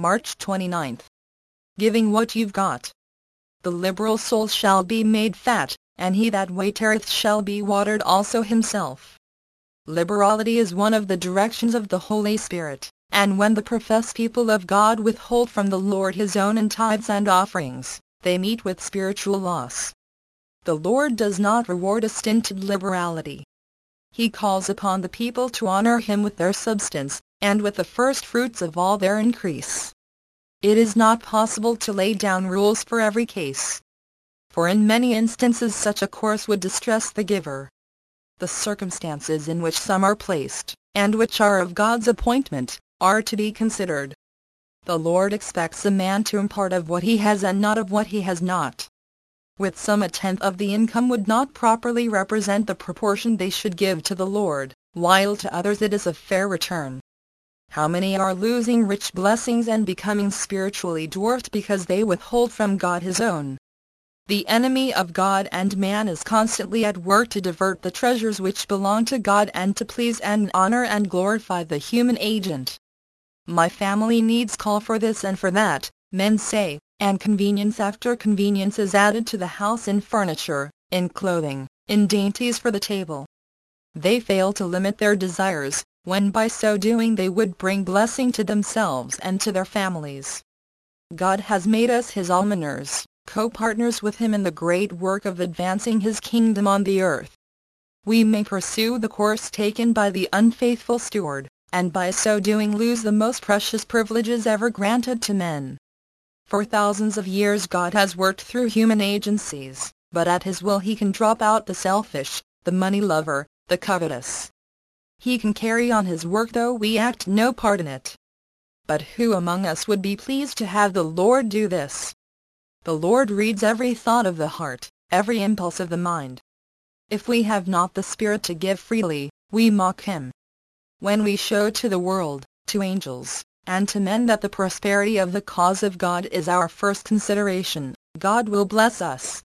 March 29. Giving what you've got. The liberal soul shall be made fat, and he that waitereth shall be watered also himself. Liberality is one of the directions of the Holy Spirit, and when the professed people of God withhold from the Lord His own in tithes and offerings, they meet with spiritual loss. The Lord does not reward a stinted liberality. He calls upon the people to honor Him with their substance, and with the first fruits of all their increase. It is not possible to lay down rules for every case, for in many instances such a course would distress the giver. The circumstances in which some are placed, and which are of God's appointment, are to be considered. The Lord expects a man to impart of what he has and not of what he has not. With some, a tenth of the income would not properly represent the proportion they should give to the Lord, while to others it is a fair return. How many are losing rich blessings and becoming spiritually dwarfed because they withhold from God His own? The enemy of God and man is constantly at work to divert the treasures which belong to God and to please and honor and glorify the human agent. My family needs call for this and for that, men say, and convenience after convenience is added to the house in furniture, in clothing, in dainties for the table. They fail to limit their desires, when by so doing they would bring blessing to themselves and to their families. God has made us His almoners, co-partners with Him in the great work of advancing His kingdom on the earth. We may pursue the course taken by the unfaithful steward, and by so doing lose the most precious privileges ever granted to men. For thousands of years God has worked through human agencies, but at His will He can drop out the selfish, the money lover, the covetous. He can carry on His work though we act no part in it. But who among us would be pleased to have the Lord do this? The Lord reads every thought of the heart, every impulse of the mind. If we have not the Spirit to give freely, we mock Him. When we show to the world, to angels, and to men that the prosperity of the cause of God is our first consideration, God will bless us.